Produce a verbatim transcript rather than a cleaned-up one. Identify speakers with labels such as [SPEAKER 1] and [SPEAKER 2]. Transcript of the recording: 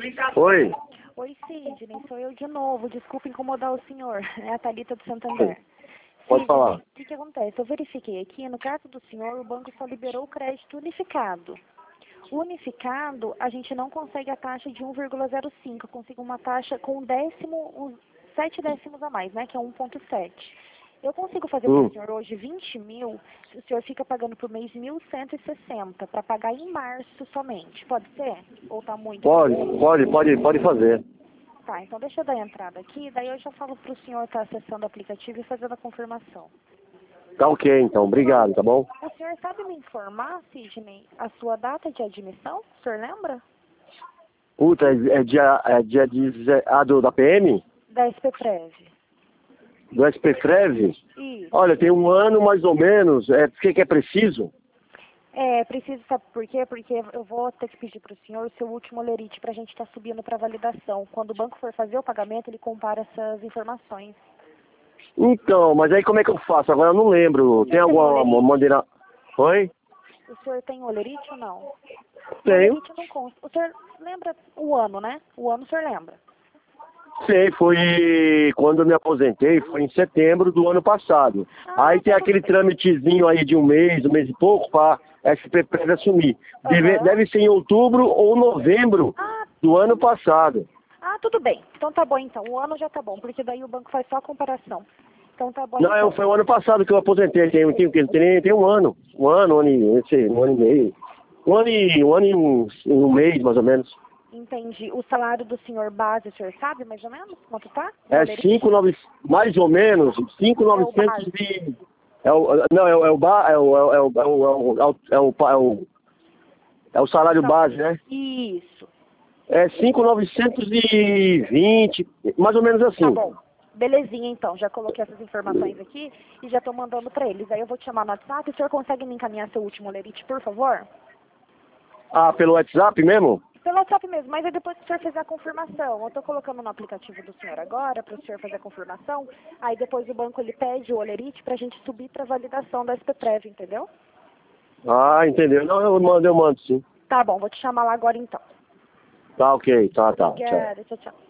[SPEAKER 1] Oi.
[SPEAKER 2] Oi, Sidney, sou eu de novo. Desculpa incomodar o senhor. É a Thalita do Santander.
[SPEAKER 1] Pode
[SPEAKER 2] Sidney,
[SPEAKER 1] falar.
[SPEAKER 2] o que, que acontece? Eu verifiquei aqui, no caso do senhor, o banco só liberou o crédito unificado. O unificado, a gente não consegue a taxa de um vírgula zero cinco. Eu consigo uma taxa com um décimo, uns sete décimos a mais, né? Que é um vírgula sete. Eu consigo fazer para
[SPEAKER 1] Hum.
[SPEAKER 2] o senhor hoje vinte mil, o senhor fica pagando por mês mil cento e sessenta, para pagar em março somente. Pode ser? Ou tá muito?
[SPEAKER 1] Pode, pode, pode, pode fazer.
[SPEAKER 2] Tá, então deixa eu dar a entrada aqui, daí eu já falo para o senhor estar acessando o aplicativo e fazendo a confirmação.
[SPEAKER 1] Tá ok, então. Obrigado, tá bom?
[SPEAKER 2] O senhor sabe me informar, Sidney, a sua data de admissão? O senhor lembra?
[SPEAKER 1] Puta, é, é dia, é dia deze... ah, do, da P M?
[SPEAKER 2] Da S P Prev.
[SPEAKER 1] Do S P Frev?
[SPEAKER 2] Isso.
[SPEAKER 1] Olha, tem um ano mais ou menos. É porque que é preciso?
[SPEAKER 2] É, preciso, sabe por quê? Porque eu vou ter que pedir para o senhor o seu último olerite para a gente estar subindo para validação. Quando o banco for fazer o pagamento, ele compara essas informações.
[SPEAKER 1] Então, mas aí como é que eu faço? Agora eu não lembro. Tem
[SPEAKER 2] tem
[SPEAKER 1] alguma
[SPEAKER 2] olerite?
[SPEAKER 1] maneira... Oi?
[SPEAKER 2] O senhor tem olerite ou não?
[SPEAKER 1] Tenho.
[SPEAKER 2] Olerite não consta. O senhor lembra o ano, né? O ano o senhor lembra?
[SPEAKER 1] Sei, foi quando eu me aposentei, foi em setembro do ano passado.
[SPEAKER 2] Ah,
[SPEAKER 1] Aí tem
[SPEAKER 2] tá
[SPEAKER 1] aquele
[SPEAKER 2] tudo bem.
[SPEAKER 1] trâmitezinho aí de um mês, um mês e pouco, para S P Prev assumir. Deve,
[SPEAKER 2] Aham.
[SPEAKER 1] deve ser em outubro ou novembro
[SPEAKER 2] Ah,
[SPEAKER 1] do ano passado.
[SPEAKER 2] ah, tudo bem. Então tá bom então. O ano já tá bom, porque daí o banco faz só a comparação. Então tá bom
[SPEAKER 1] Não,
[SPEAKER 2] então.
[SPEAKER 1] eu- foi o ano passado que eu aposentei, tem, tem, tem, tem, tem um ano. Um ano, um ano e, esse, um ano e meio. Um ano e um, ano e um, um mês, mais ou menos.
[SPEAKER 2] Entendi. O salário do senhor base, o senhor sabe mais ou menos quanto tá?
[SPEAKER 1] É
[SPEAKER 2] Olerite?
[SPEAKER 1] cinco nove mais ou menos, cinco mil novecentos
[SPEAKER 2] base.
[SPEAKER 1] de... É o, não, é o, é o, ba- é o, é o, é o, é o, é o, é o, é o, é o salário
[SPEAKER 2] Não.
[SPEAKER 1] base, né?
[SPEAKER 2] Isso.
[SPEAKER 1] É cinco mil novecentos e vinte, mais ou menos
[SPEAKER 2] Tá
[SPEAKER 1] assim.
[SPEAKER 2] bom. Belezinha então. Já coloquei essas informações aqui e já tô mandando pra eles. Aí eu vou te chamar no WhatsApp. O senhor consegue me encaminhar seu último olerite, por favor?
[SPEAKER 1] Ah, pelo WhatsApp mesmo?
[SPEAKER 2] Pelo WhatsApp mesmo, mas é depois que o senhor fizer a confirmação. Eu tô colocando no aplicativo do senhor agora, para o senhor fazer a confirmação. Aí depois o banco ele pede o olerite pra gente subir pra validação da S P Prev, entendeu?
[SPEAKER 1] Ah, entendeu. Não, eu mando, eu mando sim.
[SPEAKER 2] Tá bom, vou te chamar lá agora então.
[SPEAKER 1] Tá ok, tá, tá. Tchau.
[SPEAKER 2] Obrigada, tchau, tchau.